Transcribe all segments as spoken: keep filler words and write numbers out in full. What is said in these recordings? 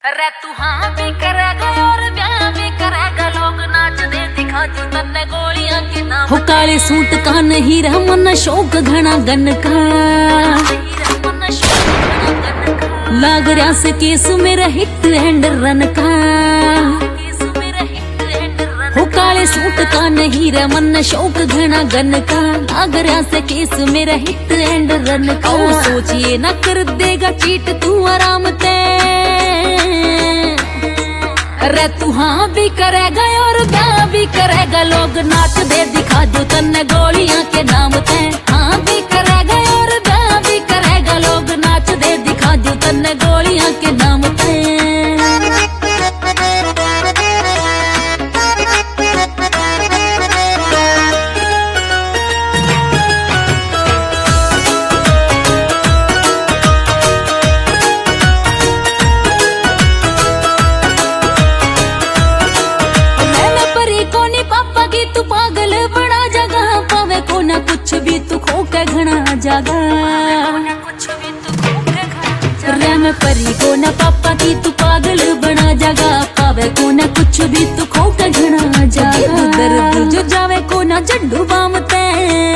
रे तू हाँ भी करेगा और ब्याह भी करेगा, लोग नाच दे दिखा दू तन्ने गोलियां के नाम। हो काले सूट का नहीं रहा मन शौक घना गन का, लाग रहा से केस मेरा हिट एंड रन का। हो काले सूट का नहीं रहा मन शौक घना गन का, लाग रहा से केस मेरा हिट एंड रन का। ओ सोचिए ना कर देगा चीट तू आराम ते, रे तू हाँ भी करेगा और ब्याह भी करेगा, लोग नाच दे दिखा दो तन्ने गोलियां के नाम ते। हाँ भी करेगा और ब्याह भी करेगा, लोग नाच दे दिखा दो तन्ने गोलियां के नाम ते। कुछ भी तू खो के घना जागा, रे मैं परी को न पापा की तू पागल बना जागा, पावे को न कुछ भी तू खो के घना जागा। दर्द जो जावे को न जड्डू बामते,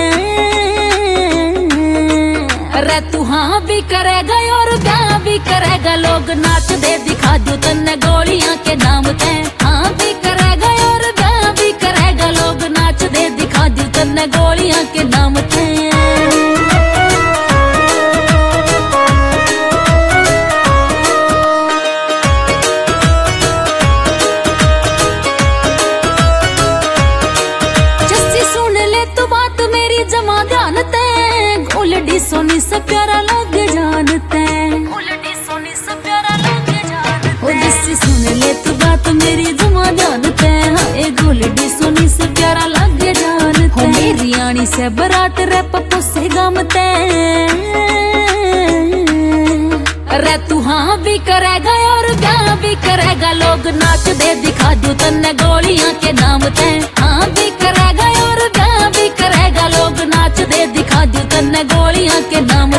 रे तू हाँ भी करेगा और ब्याह भी करेगा, लोग नाच दे दिखा दू तन्ने गोलियां के नाम ते। हाँ भी करेगा और ब्याह भी करेगा, लोग नाच दे दिखा दू तन्ने गोलियां के नाम ते। जस्सी सुन ले तू बात मेरी जमा ध्यान ते, गोलडी सोनी से प्यारा लग जानते, गोलडी सोनी से प्यारा लग जानते। ओ जस्सी सुन ले तू बात मेरी जमा जानते, हाय गोलडी सोनी से प्यारा लग जानते। हो मेरी आनी से बरात रे पप्पू से गमते, रे तू हाँ भी करेगा और ब्याह भी करेगा, लोग नाच दे दिखा दू तन्ने गोलियां के नाम ते। हाँ भी करेगा और ब्याह भी करेगा, लोग नाच दे दिखा दू तन्ने गोलियां के नाम